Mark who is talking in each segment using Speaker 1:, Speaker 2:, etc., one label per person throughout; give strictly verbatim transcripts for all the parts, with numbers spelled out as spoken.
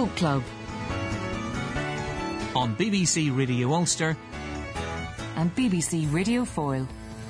Speaker 1: Folk Club
Speaker 2: on B B C Radio Ulster
Speaker 1: and B B C Radio Foyle.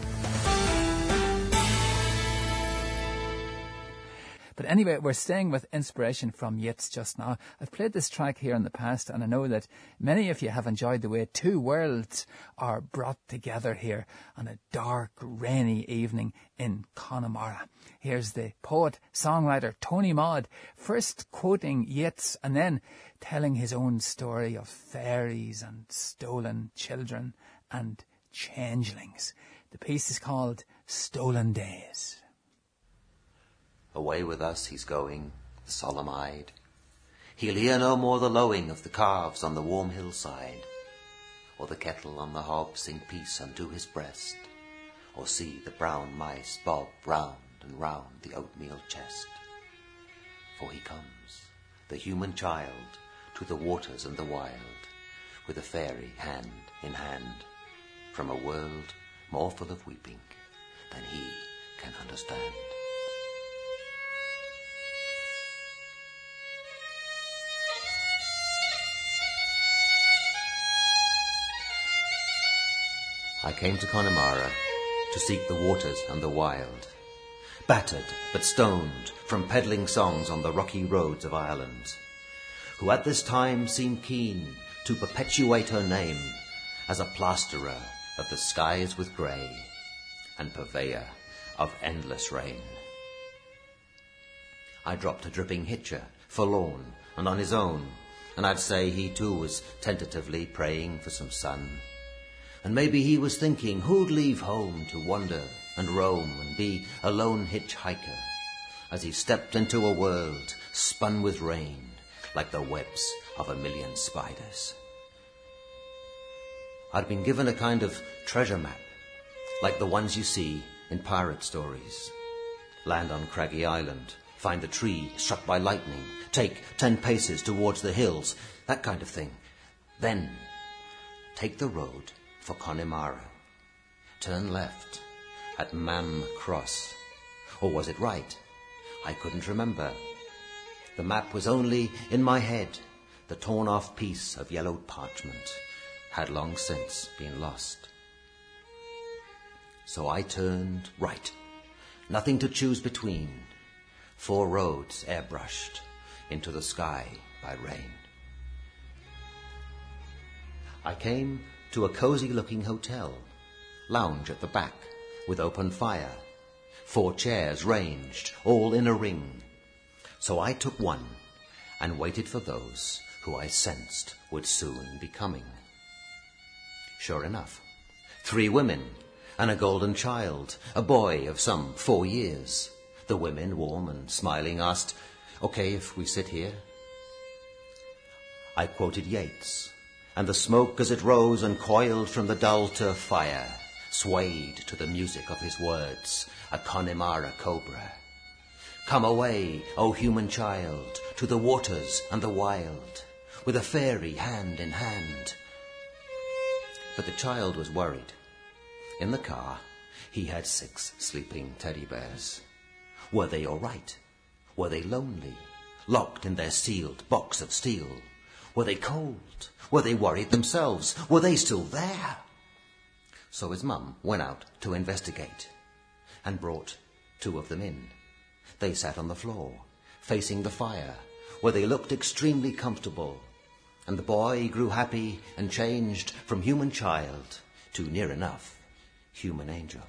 Speaker 3: But anyway, we're staying with inspiration from Yeats just now. I've played this track here in the past, and I know that many of you have enjoyed the way two worlds are brought together here on a dark, rainy evening in Connemara. Here's the poet, songwriter Tony Maud, first quoting Yeats and then telling his own story of fairies and stolen children and changelings. The piece is called Stolen Days.
Speaker 4: Away with us he's going, the solemn-eyed. He'll hear no more the lowing of the calves on the warm hillside, or the kettle on the hob sing peace unto his breast, or see the brown mice bob round and round the oatmeal chest. For he comes, the human child, to the waters and the wild, with a fairy hand in hand, from a world more full of weeping than he can understand. I came to Connemara to seek the waters and the wild, battered but stoned from peddling songs on the rocky roads of Ireland, who at this time seemed keen to perpetuate her name as a plasterer of the skies with grey and purveyor of endless rain. I dropped a dripping hitcher, forlorn and on his own, and I'd say he too was tentatively praying for some sun. And maybe he was thinking who'd leave home to wander and roam and be a lone hitchhiker as he stepped into a world spun with rain like the webs of a million spiders. I'd been given a kind of treasure map, like the ones you see in pirate stories. Land on craggy island, find the tree struck by lightning, take ten paces towards the hills, that kind of thing. Then take the road for Connemara. Turn left at Mam Cross. Or was it right? I couldn't remember. The map was only in my head. The torn-off piece of yellowed parchment had long since been lost. So I turned right. Nothing to choose between. Four roads airbrushed into the sky by rain. I came to a cosy-looking hotel, lounge at the back with open fire, four chairs ranged, all in a ring. So I took one and waited for those who I sensed would soon be coming. Sure enough, three women and a golden child, a boy of some four years. The women, warm and smiling, asked, "Okay if we sit here?" I quoted Yeats, and the smoke as it rose and coiled from the dull turf fire swayed to the music of his words, a Connemara cobra. Come away, O human child, to the waters and the wild, with a fairy hand in hand. But the child was worried. In the car, he had six sleeping teddy bears. Were they all right? Were they lonely, locked in their sealed box of steel? Were they cold? Were they worried themselves? Were they still there? So his mum went out to investigate and brought two of them in. They sat on the floor, facing the fire, where they looked extremely comfortable, and the boy grew happy and changed from human child to near enough human angel.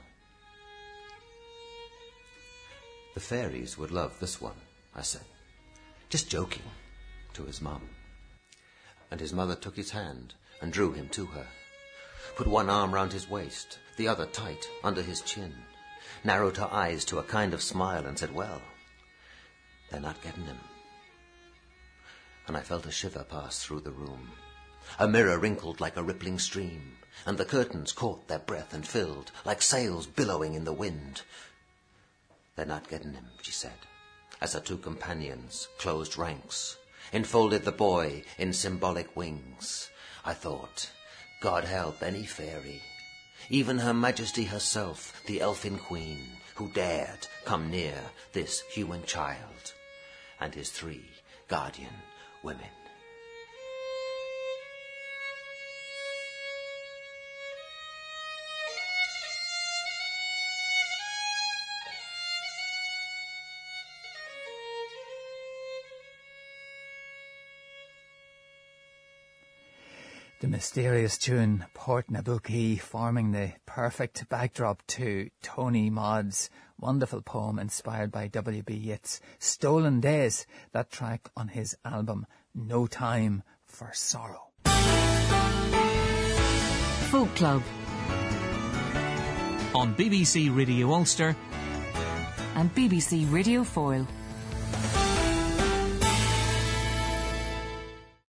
Speaker 4: The fairies would love this one, I said, just joking to his mum. And his mother took his hand and drew him to her, put one arm round his waist, the other tight under his chin, narrowed her eyes to a kind of smile and said, "Well, they're not getting him." And I felt a shiver pass through the room. A mirror wrinkled like a rippling stream, and the curtains caught their breath and filled like sails billowing in the wind. "They're not getting him," she said, as her two companions closed ranks, enfolded the boy in symbolic wings. I thought, God help any fairy, even Her Majesty herself, the elfin queen, who dared come near this human child and his three guardian women.
Speaker 3: The mysterious tune Port Nabucco forming the perfect backdrop to Tony Modd's wonderful poem inspired by W B Yeats' Stolen Days, that track on his album No Time for Sorrow.
Speaker 1: Folk Club
Speaker 2: on B B C Radio Ulster
Speaker 1: and B B C Radio Foyle.